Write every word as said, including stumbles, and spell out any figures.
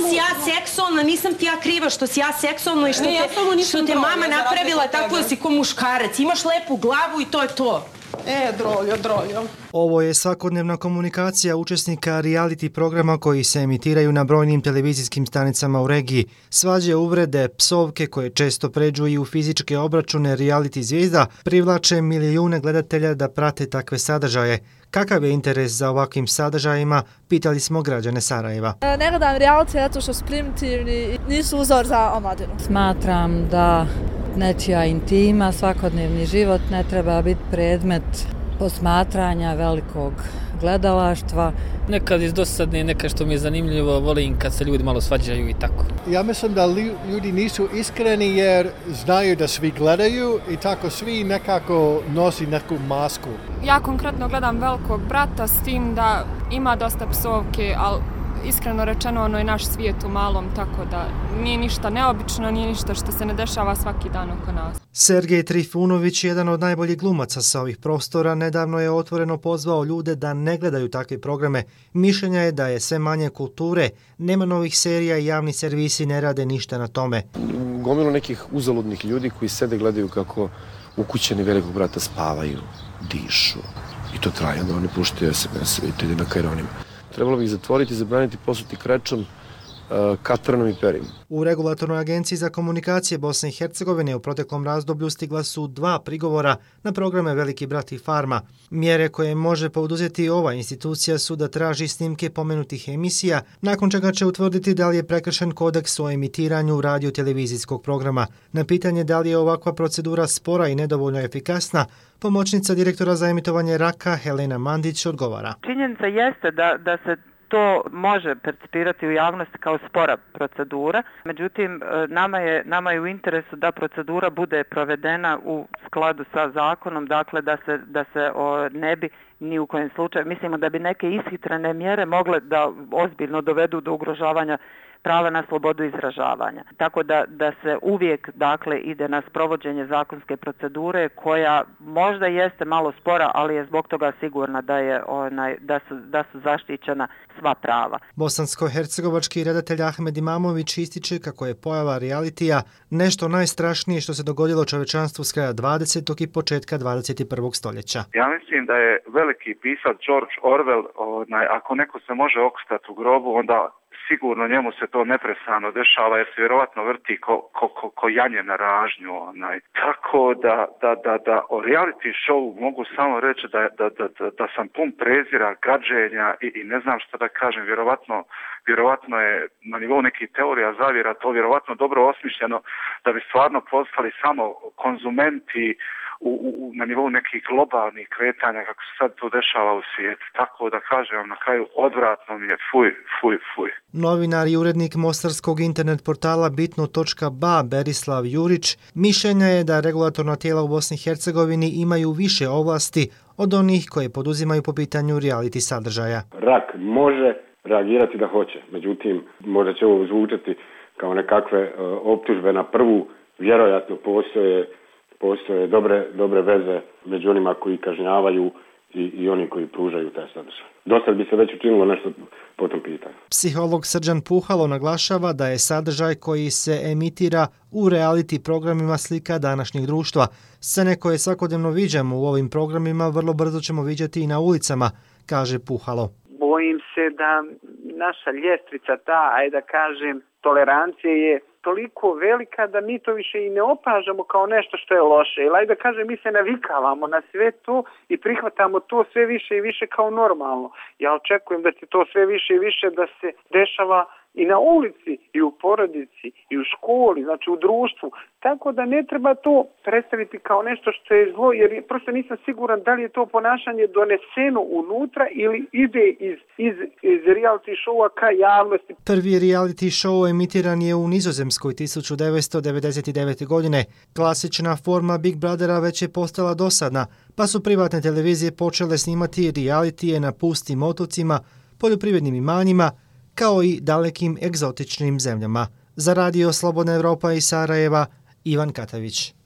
si ja seksualna, nisam ti ja kriva što si ja seksualna i što te, što te mama napravila tako da si ko muškarac. Imaš lepu glavu i to je to. E, droljo, droljo. Ovo je svakodnevna komunikacija učesnika reality programa koji se emitiraju na brojnim televizijskim stanicama u regiji. Svađe, uvrede, psovke koje često pređu i u fizičke obračune reality zvijezda privlače milijune gledatelja da prate takve sadržaje. Kakav je interes za ovakvim sadržajima, pitali smo građane Sarajeva. Ne gledam reality zato što su primitivni i nisu uzor za omladinu. Smatram da nečija intima, svakodnevni život ne treba biti predmet posmatranja velikog gledalaštva. Nekad iz dosadne, nekad što mi je zanimljivo, volim kad se ljudi malo svađaju i tako. Ja mislim da ljudi nisu iskreni jer znaju da svi gledaju i tako svi nekako nosi neku masku. Ja konkretno gledam Velikog brata s tim da ima dosta psovke, ali iskreno rečeno ono je naš svijet u malom, tako da nije ništa neobično, nije ništa što se ne dešava svaki dan oko nas. Sergej Trifunović, jedan od najboljih glumaca sa ovih prostora, nedavno je otvoreno pozvao ljude da ne gledaju takve programe. Mišljenja je da je sve manje kulture, nema novih serija i javni servisi ne rade ništa na tome. Gomilo nekih uzaludnih ljudi koji sede gledaju kako ukućeni Velikog brata spavaju, dišu i to traje, onda oni puštaju es em es i to ide na kajronima. Trebalo bi ih zatvoriti, zabraniti, posuti krečom, katranom i perim. U Regulatornoj agenciji za komunikacije Bosne i Hercegovine u proteklom razdoblju stigla su dva prigovora na programe Veliki brat i Farma. Mjere koje može poduzeti ova institucija su da traži snimke pomenutih emisija, nakon čega će utvrditi da li je prekršen kodeks o emitiranju radio-televizijskog programa. Na pitanje da li je ovakva procedura spora i nedovoljno efikasna, pomoćnica direktora za emitovanje Raka Helena Mandić odgovara. Činjenica jeste da, da se to može percipirati u javnosti kao spora procedura, međutim nama je, nama je u interesu da procedura bude provedena u skladu sa zakonom, dakle da se, da se o, ne bi ni u kojem slučaju, mislimo da bi neke ishitrene mjere mogle da ozbiljno dovedu do ugrožavanja prava na slobodu izražavanja. Tako da, da se uvijek dakle ide na sprovođenje zakonske procedure koja možda jeste malo spora, ali je zbog toga sigurna da je onaj, da su, da su zaštićena sva prava. Bosansko-hercegovački redatelj Ahmed Imamović ističe kako je pojava realitija nešto najstrašnije što se dogodilo čovečanstvu s kraja dvadesetog i početka dvadeset i prvog stoljeća. Ja mislim da je veliki pisac George Orwell, onaj, ako neko se može okstati u grobu, onda sigurno njemu se to neprestano dešava jer se vjerovatno vrti ko, ko, ko, ko janje na ražnju. Onaj. Tako da, da, da, da o reality showu mogu samo reći da, da, da, da, da sam pun prezira, gađenja i, i ne znam što da kažem, vjerovatno, vjerovatno je na nivou nekih teorija zavjera to vjerovatno dobro osmišljeno da bi stvarno postali samo konzumenti U, u, na nivou nekih globalnih kretanja kako se sad to dešava u svijetu. Tako da kažem vam na kraju odvratno mi je fuj, fuj, fuj. Novinar i urednik mostarskog internet portala bitno točka ba Berislav Jurić mišljenja je da regulatorna tijela u Bosni i Hercegovini imaju više ovlasti od onih koje poduzimaju po pitanju reality sadržaja. Rak može reagirati da hoće, međutim možda će ovo zvučati kao nekakve uh, optužbe na prvu, vjerojatno postoje Postoje dobre, dobre veze među onima koji kažnjavaju i, i oni koji pružaju taj sadržaj. Dosad bi se već učinilo nešto po tom pitanju. Psiholog Srđan Puhalo naglašava da je sadržaj koji se emitira u reality programima slika današnjeg društva. Scene koje svakodnevno viđamo u ovim programima vrlo brzo ćemo viđati i na ulicama, kaže Puhalo. Bojim se da naša ljestvica ta, ajde da kažem, tolerancije je toliko velika da mi to više i ne opažamo kao nešto što je loše. Ili ajde da kažem, mi se navikavamo na sve to i prihvatamo to sve više i više kao normalno. Ja očekujem da će to sve više i više da se dešava i na ulici, i u porodici, i u školi, znači u društvu. Tako da ne treba to predstaviti kao nešto što je zlo, jer prosto nisam siguran da li je to ponašanje doneseno unutra ili ide iz, iz, iz reality showa ka javnosti. Prvi reality show emitiran je u Nizozemskoj tisuću devetsto devedeset devete. godine. Klasična forma Big Brothera već je postala dosadna, pa su privatne televizije počele snimati realitije na pustim otocima, poljoprivrednim imanjima, kao i dalekim egzotičnim zemljama. Za Radio Slobodna Evropa iz Sarajeva, Ivan Katavić.